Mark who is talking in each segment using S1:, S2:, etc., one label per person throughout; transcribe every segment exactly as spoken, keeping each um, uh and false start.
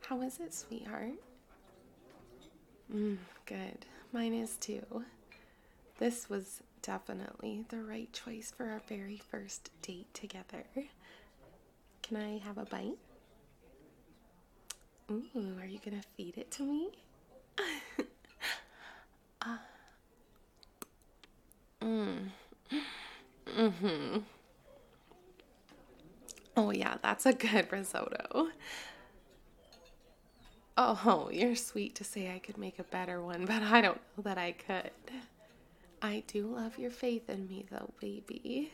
S1: How is it, sweetheart? Mm, good. Mine is too. This was definitely the right choice for our very first date together. Can I have a bite? Ooh, are you gonna feed it to me? Mm. Mm-hmm. Oh yeah, that's a good risotto. Oh, you're sweet to say I could make a better one, but I don't know that I could. I do love your faith in me, though, baby.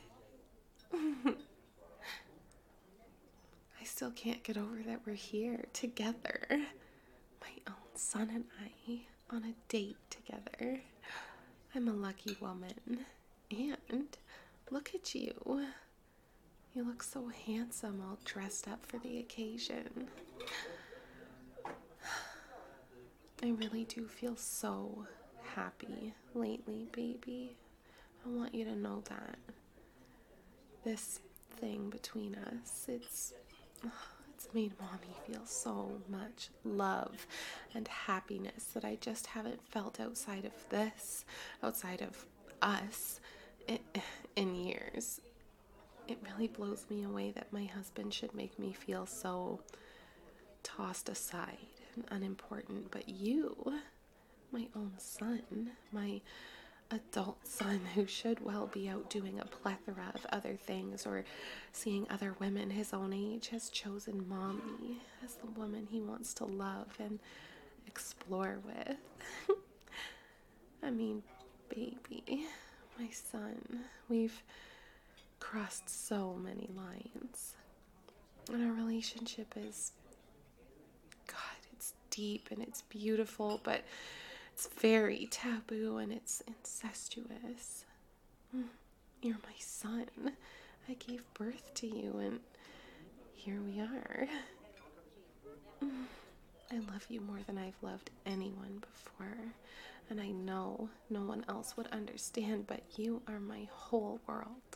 S1: I still can't get over that we're here together. My own son and I on a date together. I'm a lucky woman. And look at you. You look so handsome, all dressed up for the occasion. I really do feel so happy lately, baby. I want you to know that. This thing between us, it's it's made mommy feel so much love and happiness that I just haven't felt outside of this, outside of us, in, in years. It really blows me away that my husband should make me feel so tossed aside and unimportant, but you, my own son, my adult son who should well be out doing a plethora of other things or seeing other women his own age, has chosen mommy as the woman he wants to love and explore with. I mean, baby, my son, we've crossed so many lines. And our relationship is, God, it's deep and it's beautiful, but it's very taboo and it's incestuous. You're my son. I gave birth to you, and here we are. I love you more than I've loved anyone before, and I know no one else would understand, but you are my whole world.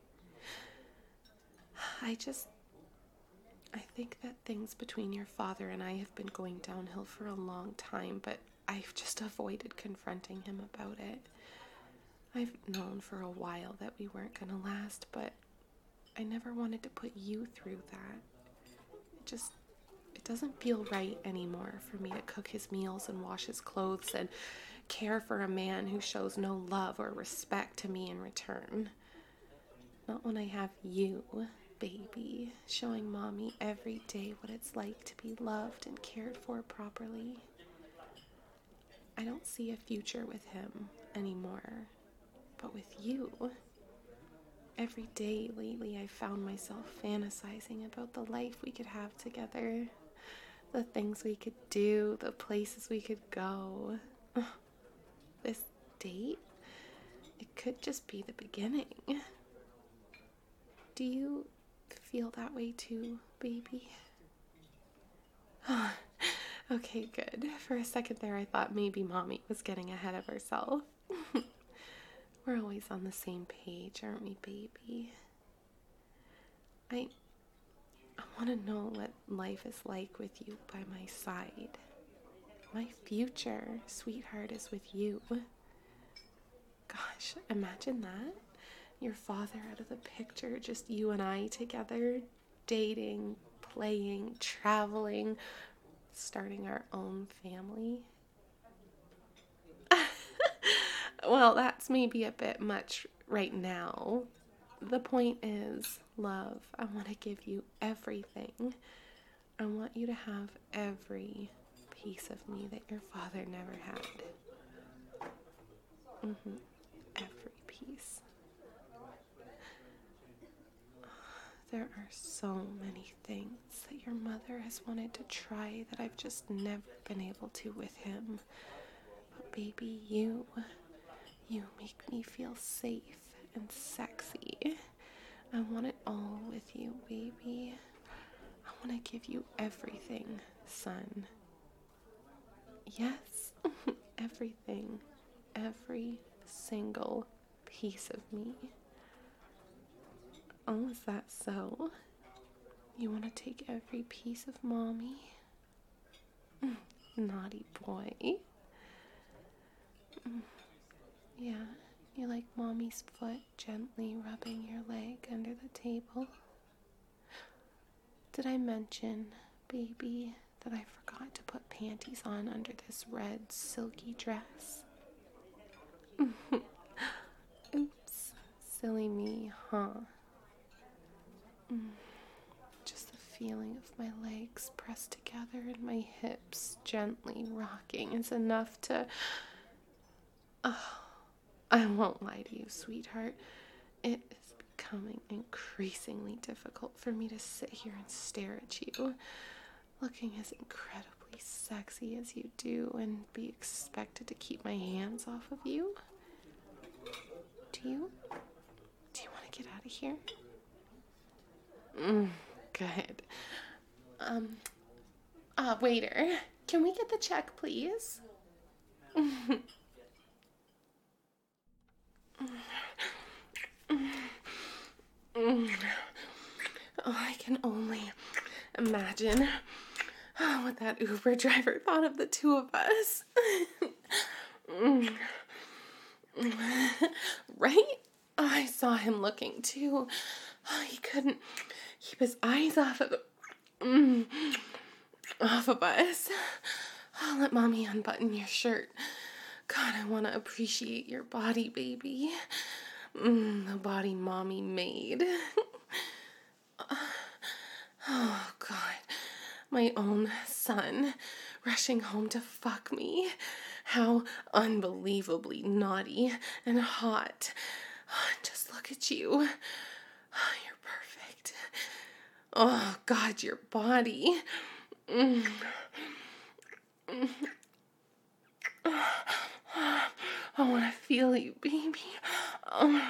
S1: I just, I think that things between your father and I have been going downhill for a long time, but I've just avoided confronting him about it. I've known for a while that we weren't going to last, but I never wanted to put you through that. It just, it doesn't feel right anymore for me to cook his meals and wash his clothes and care for a man who shows no love or respect to me in return. Not when I have you, baby, showing mommy every day what it's like to be loved and cared for properly. I don't see a future with him anymore, but with you. Every day lately, I've found myself fantasizing about the life we could have together, the things we could do, the places we could go. This date, it could just be the beginning. Do you feel that way too, baby? Okay, good. For a second there, I thought maybe mommy was getting ahead of herself. We're always on the same page, aren't we, baby? I I want to know what life is like with you by my side. My future, sweetheart, is with you. Gosh, imagine that. Your father out of the picture, just you and I together, dating, playing, traveling, starting our own family. Well, that's maybe a bit much right now. The point is, love, I want to give you everything. I want you to have every piece of me that your father never had. Mm-hmm. Every piece. There are so many things that your mother has wanted to try that I've just never been able to with him. But baby, you, you make me feel safe and sexy. I want it all with you, baby. I want to give you everything, son. Yes, everything. Every single piece of me. Oh, is that so? You want to take every piece of mommy? Naughty boy. Yeah, you like mommy's foot gently rubbing your leg under the table. Did I mention, baby, that I forgot to put panties on under this red silky dress? Oops, silly me, huh? Just the feeling of my legs pressed together and my hips gently rocking is enough to... Oh, I won't lie to you, sweetheart. It is becoming increasingly difficult for me to sit here and stare at you, looking as incredibly sexy as you do, and be expected to keep my hands off of you. Do you? Do you want to get out of here? Mm, good. Um, uh, waiter, can we get the check, please? Oh, I can only imagine what that Uber driver thought of the two of us. Right? I saw him looking too. He couldn't keep his eyes off of mm, off of us. I'll let mommy unbutton your shirt. God, I want to appreciate your body, baby. Mm, the body mommy made. Oh, God. My own son rushing home to fuck me. How unbelievably naughty and hot. Just look at you. Oh, you're perfect. Oh, God, your body. Mm. Mm. I want to feel you, baby. Oh,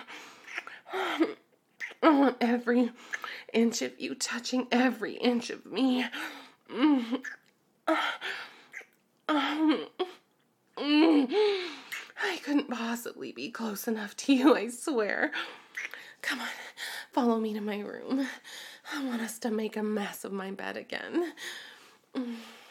S1: I want every inch of you touching every inch of me. Mm. Um, mm. I couldn't possibly be close enough to you, I swear. Come on, follow me to my room. I want us to make a mess of my bed again. Mm.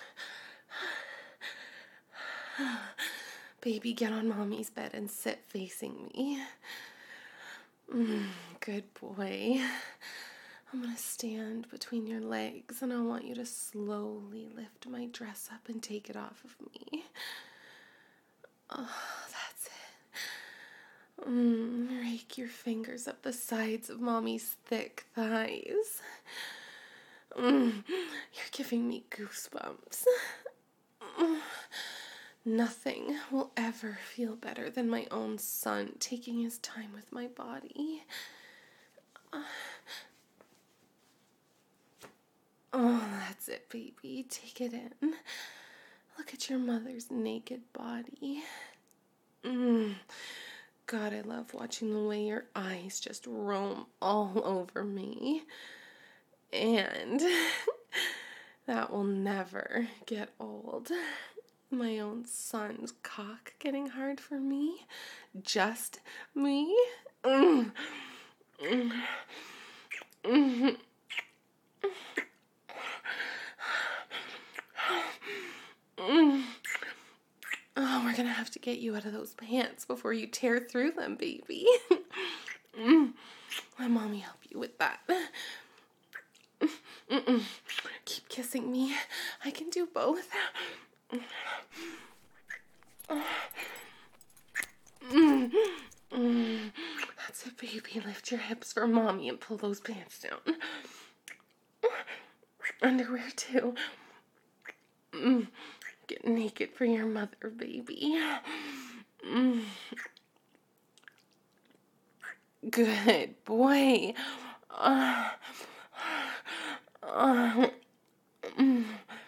S1: Baby, get on mommy's bed and sit facing me. Mm, good boy. I'm gonna stand between your legs and I want you to slowly lift my dress up and take it off of me. Oh, that's it. Mm, rake your fingers up the sides of mommy's thick thighs. Mm, you're giving me goosebumps. Mm. Nothing will ever feel better than my own son taking his time with my body. Uh, oh, that's it, baby. Take it in. Look at your mother's naked body. Mm. God, I love watching the way your eyes just roam all over me. And that will never get old. My own son's cock getting hard for me. Just me. Mm. Mm. Mm. Mm. Oh, we're gonna have to get you out of those pants before you tear through them, baby. Mm. Let mommy help you with that. Mm-mm. Keep kissing me. I can do both. Mm. Mm. That's it, baby. Lift your hips for mommy and pull those pants down. Underwear, too. Mm. Get naked for your mother, baby. Mm. Good boy. Uh, uh, mm.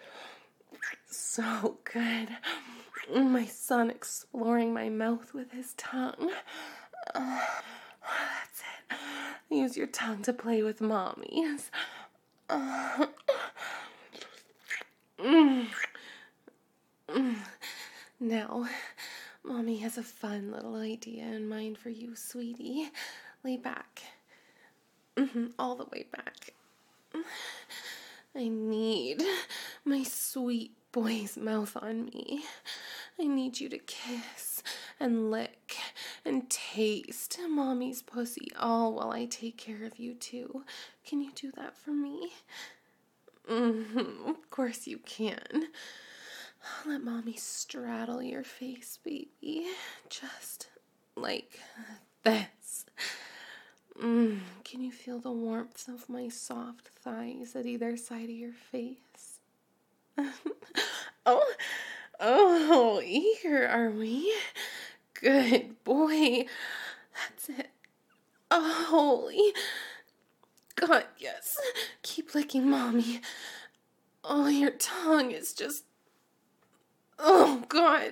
S1: So good. My son exploring my mouth with his tongue. Uh, that's it. Use your tongue to play with mommy's. Uh, mm. Mm. Now, mommy has a fun little idea in mind for you, sweetie. Lay back. Mm-hmm, all the way back. I need my sweet boy's mouth on me. I need you to kiss and lick and taste Mommy's pussy all while I take care of you too. Can you do that for me? Mm-hmm. Of course you can. Let Mommy straddle your face, baby. Just like this. Mm. Can you feel the warmth of my soft thighs at either side of your face? oh, oh, eager are we? Good boy. That's it. Oh, holy God, yes. Keep licking Mommy. Oh, your tongue is just... Oh, God.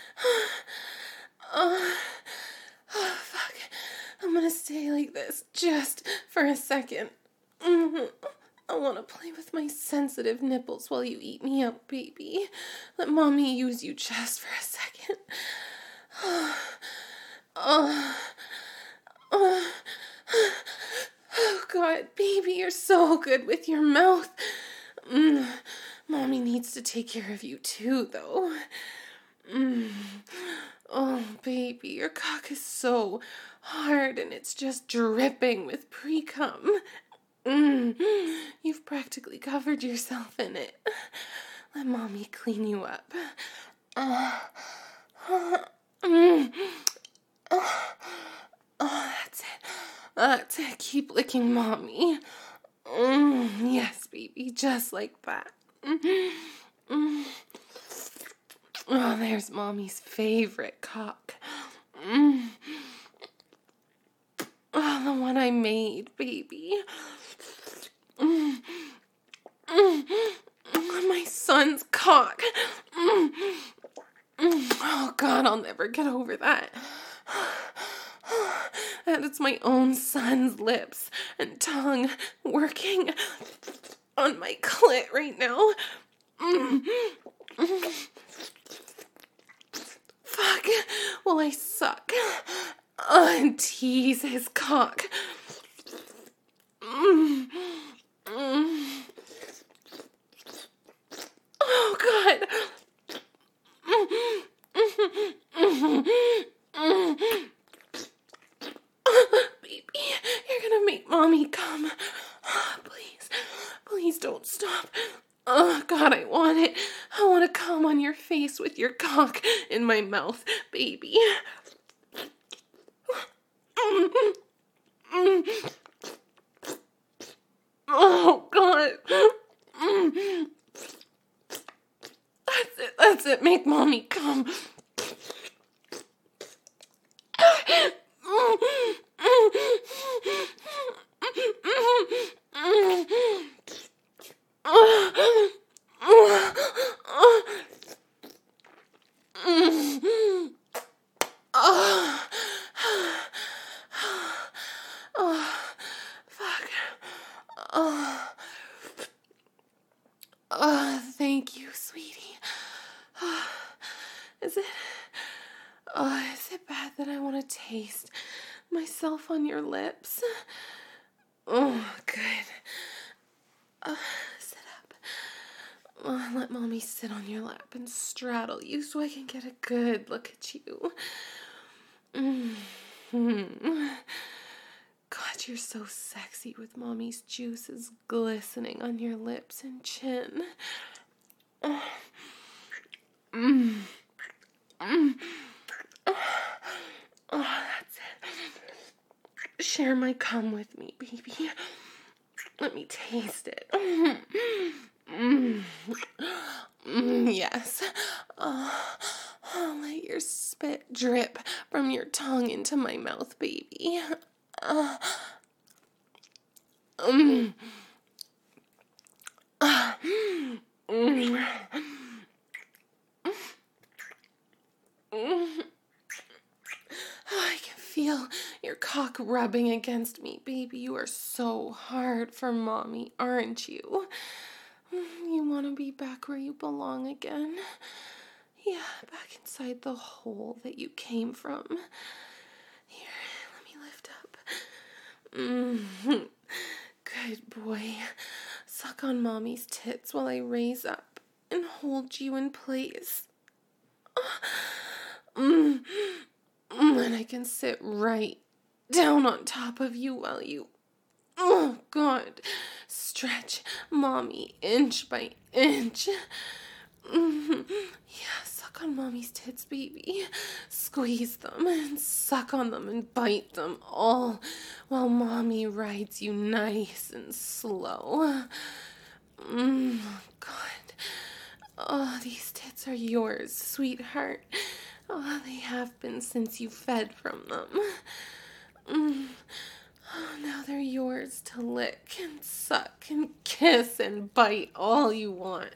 S1: Oh, oh, fuck. I'm gonna stay like this just for a second. Mm-hmm. I want to play with my sensitive nipples while you eat me up, baby. Let Mommy use you just for a second. Oh, oh, oh, oh God, baby, you're so good with your mouth. Mm. Mommy needs to take care of you too, though. Mm. Oh, baby, your cock is so hard and it's just dripping with pre-cum. Mm. You've practically covered yourself in it. Let Mommy clean you up. Uh, uh, mm. oh, oh, that's it. That's it. Keep licking Mommy. Mm. Yes, baby, just like that. Mm. Mm. Oh, there's Mommy's favorite cock. Mm. Oh, the one I made, baby. Mm. Mm. Mm. My son's cock. Mm. Mm. Oh, God, I'll never get over that. And it's my own son's lips and tongue working on my clit right now. Mm. Mm. Fuck. Well, I suck. Uh, and tease his cock. Mm. Mm. Oh, God. Mm. Mm. Mm. Baby, you're gonna make Mommy come. Please, please don't stop. Oh, God, I want it. I want to come on your face with your cock in my mouth, baby. Oh, God. That's it, that's it. Make Mommy come. Oh, thank you, sweetie. Oh, is it, oh, is it bad that I want to taste myself on your lips? Oh, good. Uh, sit up. Oh, let Mommy sit on your lap and straddle you so I can get a good look at you. Mm-hmm. God, you're so sexy with Mommy's juices glistening on your lips and chin. Oh, mm. Mm. Oh, that's it. Share my cum with me, baby. Let me taste it. Mm. Mm. Mm, yes. Oh, oh, let your spit drip from your tongue into my mouth, baby. Uh, um, uh, mm, mm, mm. I can feel your cock rubbing against me, baby. You are so hard for Mommy, aren't you? You want to be back where you belong again? Yeah, back inside the hole that you came from. Here, let me lift up. Mm-hmm. Good boy. Suck on Mommy's tits while I raise up. and hold you in place. Mm. Mm. And I can sit right down on top of you while you, oh God, stretch mommy inch by inch. Mm-hmm. Yeah, suck on mommy's tits, baby. Squeeze them and suck on them and bite them all while mommy rides you nice and slow. Mm, God. Oh, these tits are yours, sweetheart. Oh, they have been since you fed from them. Mm. Oh, now they're yours to lick and suck and kiss and bite all you want.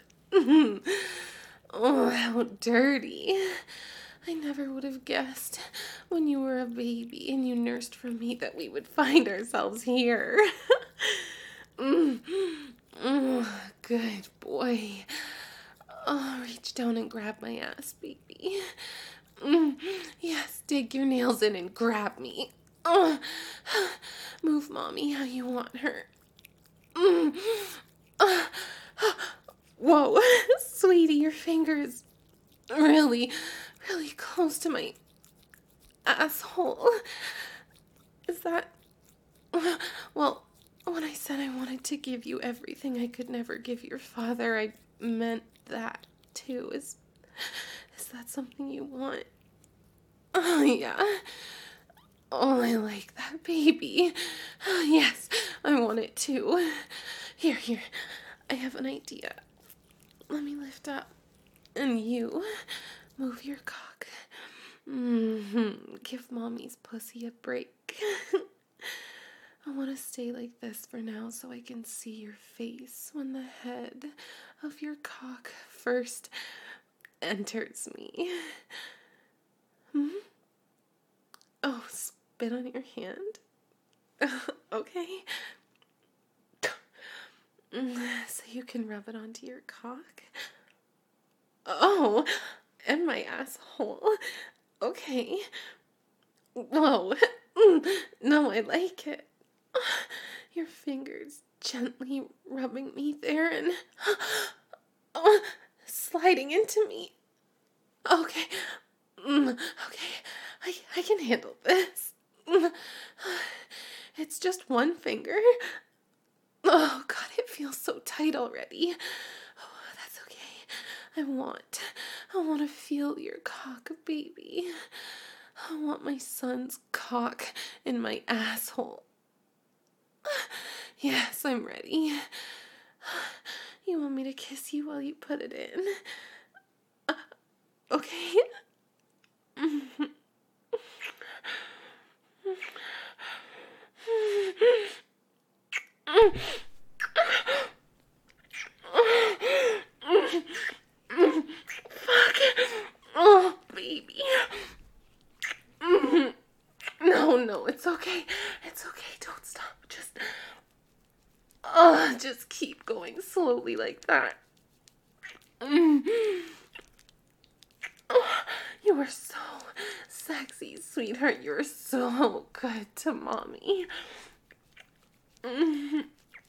S1: Oh, how dirty. I never would have guessed when you were a baby and you nursed from me that we would find ourselves here. mm. Oh, good boy. Oh, reach down and grab my ass, baby. Mm. Yes, dig your nails in and grab me. Oh. Move mommy how you want her. Mm. Uh. Whoa, sweetie, your finger is really, really close to my asshole. Is that... Well, when I said I wanted to give you everything I could never give your father, I meant that, too. Is, is that something you want? Oh, yeah. Oh, I like that, baby. Oh, yes, I want it, too. Here, here, I have an idea. Let me lift up. And you, move your cock. Mm-hmm. Give mommy's pussy a break. I want to stay like this for now so I can see your face when the head of your cock first enters me. Hmm? Oh, spit on your hand? Okay. So you can rub it onto your cock? Oh, and my asshole. Okay. Whoa. No, I like it. Your fingers gently rubbing me there and oh, sliding into me. Okay. Okay. I, I can handle this. It's just one finger. Oh, God, it feels so tight already. Oh, that's okay. I want, I want to feel your cock, baby. I want my son's cock in my asshole. Yes, I'm ready. You want me to kiss you while you put it in? Uh, okay. Fuck. Oh, baby. No, no, it's okay. It's okay. Don't stop. Just, uh, just keep going slowly like that. Oh, you are so sexy, sweetheart. You're so good to mommy. I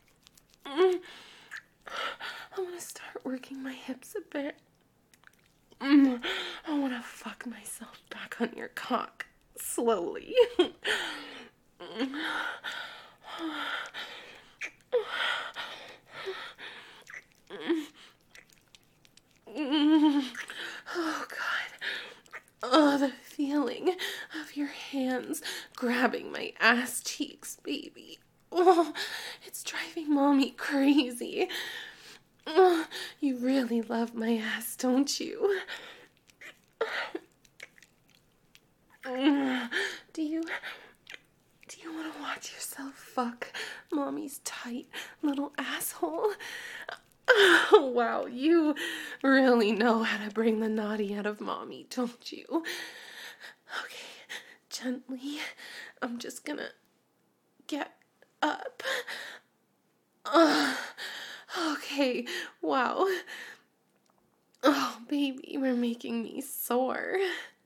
S1: want to start working my hips a bit. I want to fuck myself back on your cock slowly. Oh, God. Oh, the feeling of your hands grabbing my ass cheeks, baby. Oh, it's driving mommy crazy. Oh, you really love my ass, don't you? Do you... Do you want to watch yourself fuck mommy's tight little asshole? Oh, wow, you really know how to bring the naughty out of mommy, don't you? Okay, gently, I'm just gonna get up. Uh, okay, wow. Oh, baby, you're making me sore.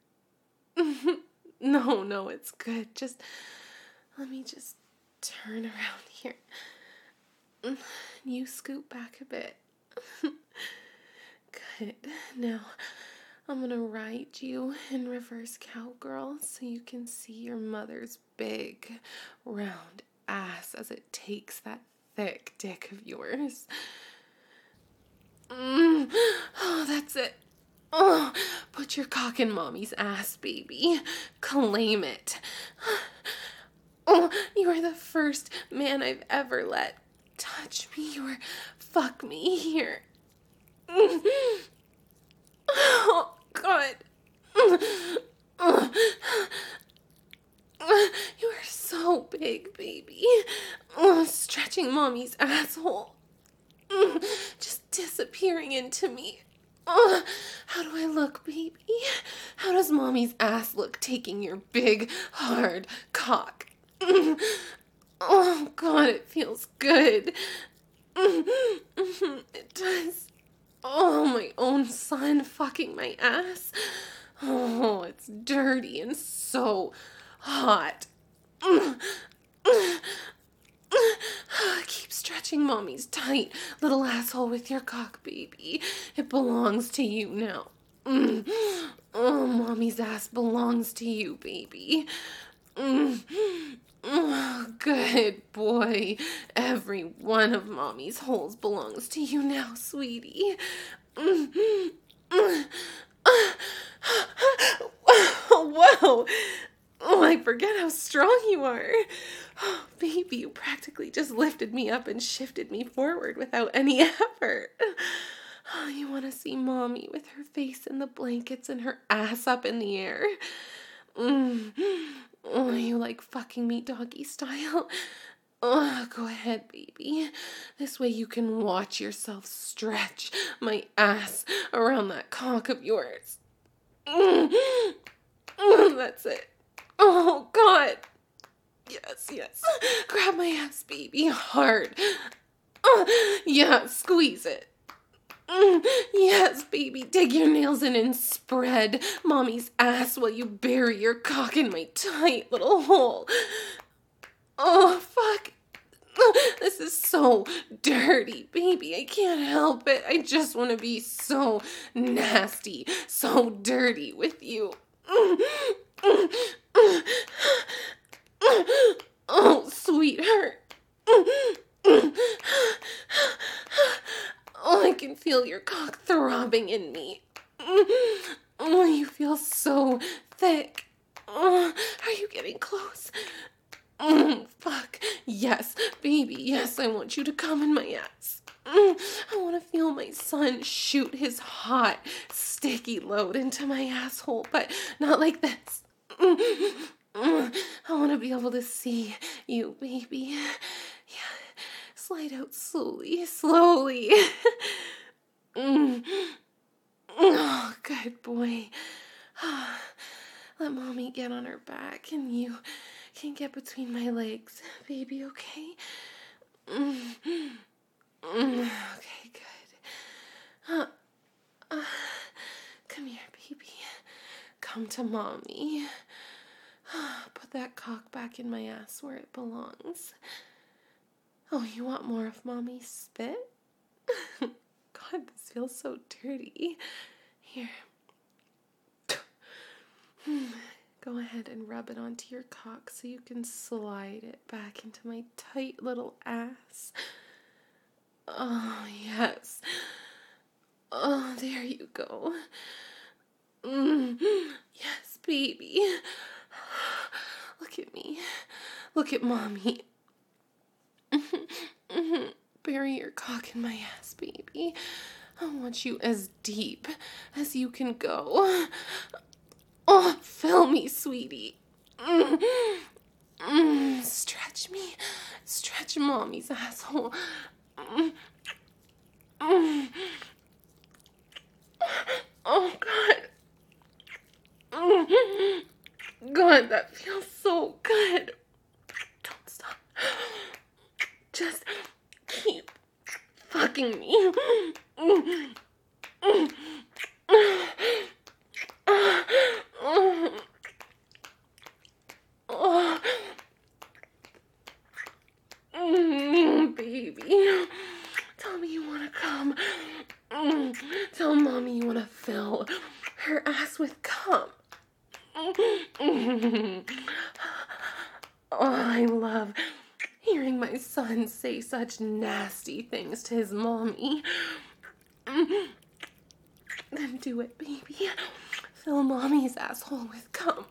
S1: No, no, it's good. Just, let me just turn around here. You scoot back a bit. Good. Good. Now, I'm gonna ride you in reverse cowgirl so you can see your mother's big, round ass as it takes that thick dick of yours. Mm. Oh, that's it. Oh, put your cock in mommy's ass, baby. Claim it. Oh, you are the first man I've ever let touch me or fuck me here. Oh, God. You are so big, baby. Stretching mommy's asshole. Just disappearing into me. Oh, how do I look, baby? How does mommy's ass look taking your big, hard cock? Oh, God, it feels good. It does. Oh, my own son fucking my ass. Oh, it's dirty and so hot. Keep stretching mommy's tight little asshole with your cock, baby. It belongs to you now. Mm. Oh, mommy's ass belongs to you, baby. Mm. Oh, good boy. Every one of mommy's holes belongs to you now, sweetie. Mm. Whoa. Oh, I forget how strong you are. Oh, baby, you practically just lifted me up and shifted me forward without any effort. Oh, you want to see mommy with her face in the blankets and her ass up in the air? Mm. Oh, you like fucking me doggy style? Oh, go ahead, baby. This way you can watch yourself stretch my ass around that cock of yours. Mm. Mm, that's it. Oh, God. Yes, yes. Grab my ass, baby, hard. Uh, yeah, squeeze it. Mm, yes, baby, dig your nails in and spread mommy's ass while you bury your cock in my tight little hole. Oh, fuck. This is so dirty, baby. I can't help it. I just want to be so nasty, so dirty with you. Oh, sweetheart. Oh, I can feel your cock throbbing in me. Oh, you feel so thick. Oh, are you getting close? Mm, fuck. Yes, baby. Yes, I want you to come in my ass. Mm, I want to feel my son shoot his hot, sticky load into my asshole, but not like this. Mm, mm, I want to be able to see you, baby. Yeah. Slide out slowly, slowly. Mm. Oh, good boy. Let mommy get on her back and you can get between my legs, baby, okay? Mm. Mm. Okay, good. Uh, uh, come here, baby. Come to mommy. Put that cock back in my ass where it belongs. Oh, you want more of mommy's spit? God, this feels so dirty. Here. Go ahead and rub it onto your cock so you can slide it back into my tight little ass. Oh, yes. Oh, there you go. Mm. Yes, baby. Look at me. Look at mommy. Bury your cock in my ass, baby. I want you as deep as you can go. Oh, fill me, sweetie. Mm. Mm. Stretch me. Stretch mommy's asshole. Mm. Mm. Oh, God. Mm. God, that feels so good. Don't stop. Just keep fucking me. Mm. Mm. Oh. Mm, baby, tell me you want to come. Tell mommy you want to fill her ass with cum. Oh, I love hearing my son say such nasty things to his mommy. Then do it, baby. Fill mommy's asshole with cum.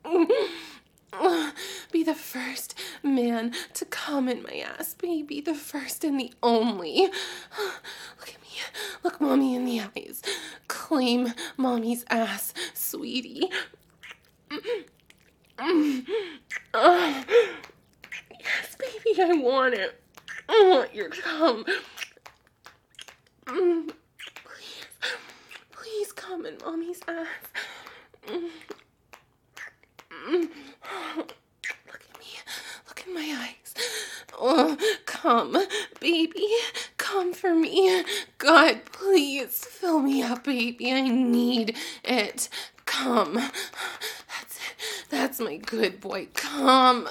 S1: Be the first man to come in my ass, baby. The first and the only. Look at me. Look mommy in the eyes. Claim mommy's ass, sweetie. Yes, baby, I want it. I want your cum. Please. Please come in mommy's ass. Look at me. Look in my eyes. Oh, come, baby. Come for me. God, please fill me up, baby. I need it. Come. That's it. That's my good boy. Come.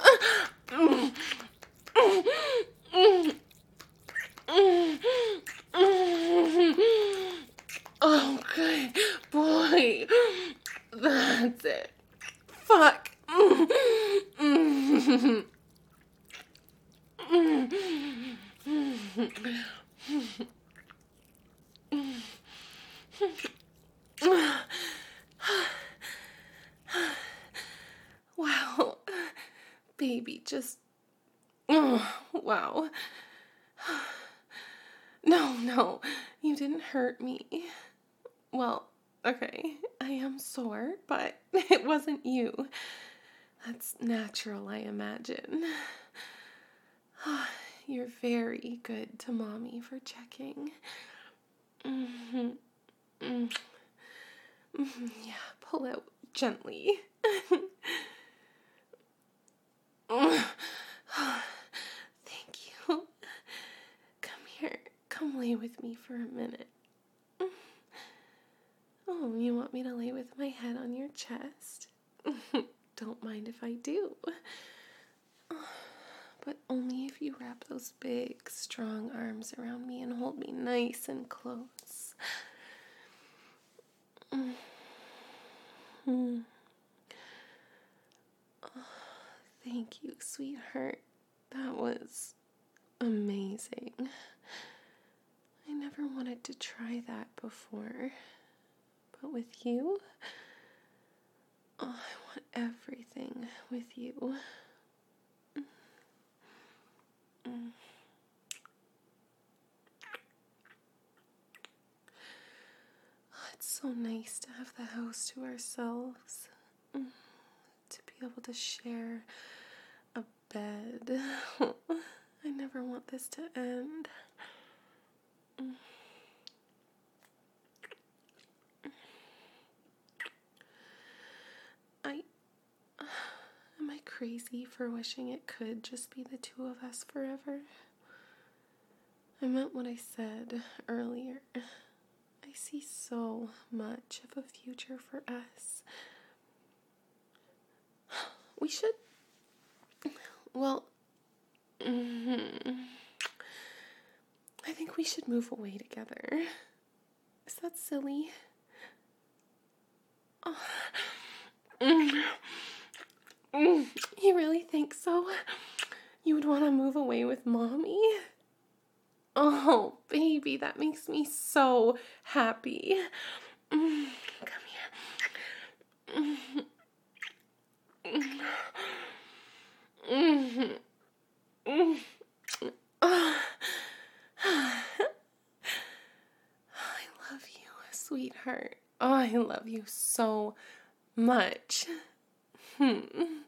S1: Oh, good boy. That's it. Fuck. Wow. Baby, just... Oh, wow. No, no. You didn't hurt me. Well, okay. I am sore, but it wasn't you. That's natural, I imagine. You're very good to mommy for checking. Mm-hmm. Mm-hmm. Yeah, pull out gently. Thank you. Come here. Come lay with me for a minute. Oh, you want me to lay with my head on your chest? Don't mind if I do. But only if you wrap those big, strong arms around me and hold me nice and close. Mm-hmm. Oh, thank you, sweetheart. That was amazing. I never wanted to try that before. But with you, oh, I want everything with you. Mm. Oh, it's so nice to have the house to ourselves. Mm. To be able to share a bed. I never want this to end. Mm. I... Uh, am I crazy for wishing it could just be the two of us forever? I meant what I said earlier. I see so much of a future for us. We should... Well... Mm-hmm. I think we should move away together. Is that silly? Oh. Mm. Mm. You really think so? You would want to move away with mommy? Oh, baby, that makes me so happy. Mm. Come here. Mm. Mm. Mm. Oh. I love you, sweetheart. Oh, I love you so much. Hmm.